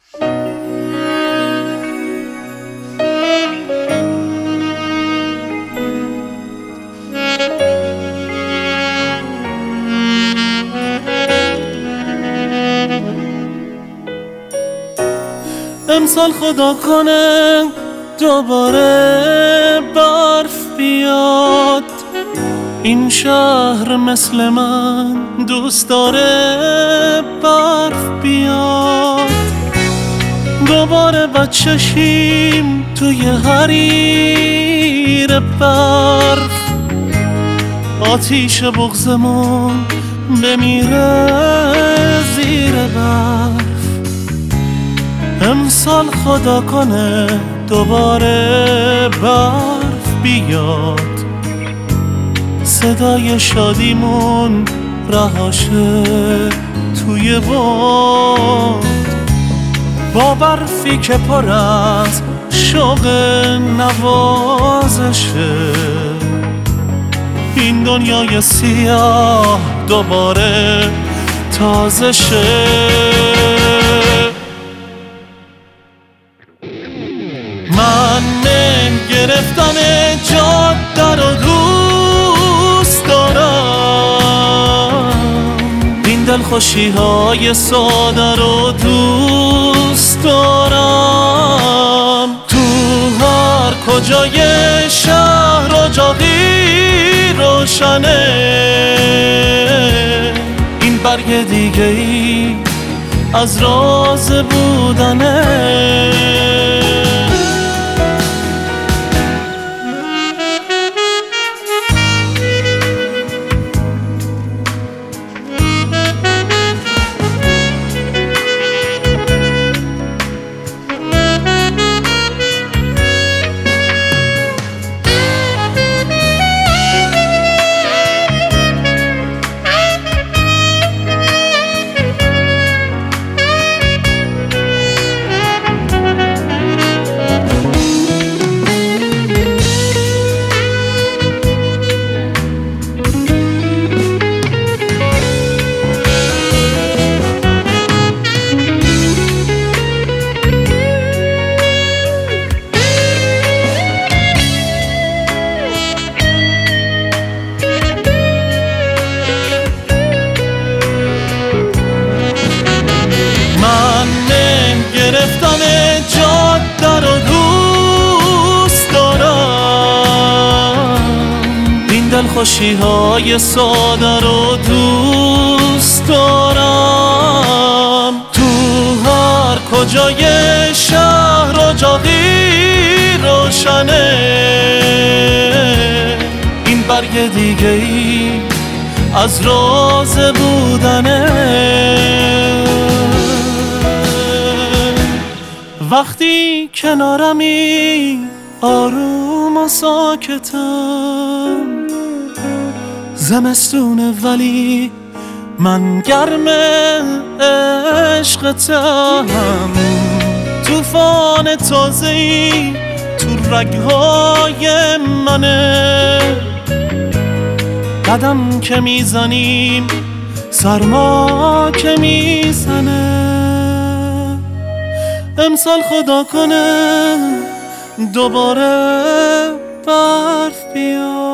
امسال خدا کنه دوباره برف بیاد، این شهر مثل من دوست داره برف بیاد. دوباره بچه شیم توی حریر برف، آتیش بغضمون بمیره زیر برف. امسال خدا کنه دوباره برف بیاد، صدای شادیمون رهاشه توی باد، با برفی که پر از شوق نوازشه. این دنیای سیاه دوباره تازه شه. من گرفتم جاده رو دوست دارم، این دلخوشی های ساده رو دوست دارم. تو هر کجای شهر اجاقی روشنه، این برگ دیگه ای از راز بودنه. گرفتم جاده رو دوست دارم، این دلخوشی های ساده رو دوست دارم. تو هر کجای شهر اجاقی روشنه، این برگ دیگه ای از راز بودنه. وقتی کنارمی آروم و ساکتم، زمستونه ولی من گرم عشقتم. طوفان تازه‌ای تو رگ‌های منه، قدم که میزنیم سرما که میزنه. امسال خدا کنه دوباره برف بیاد.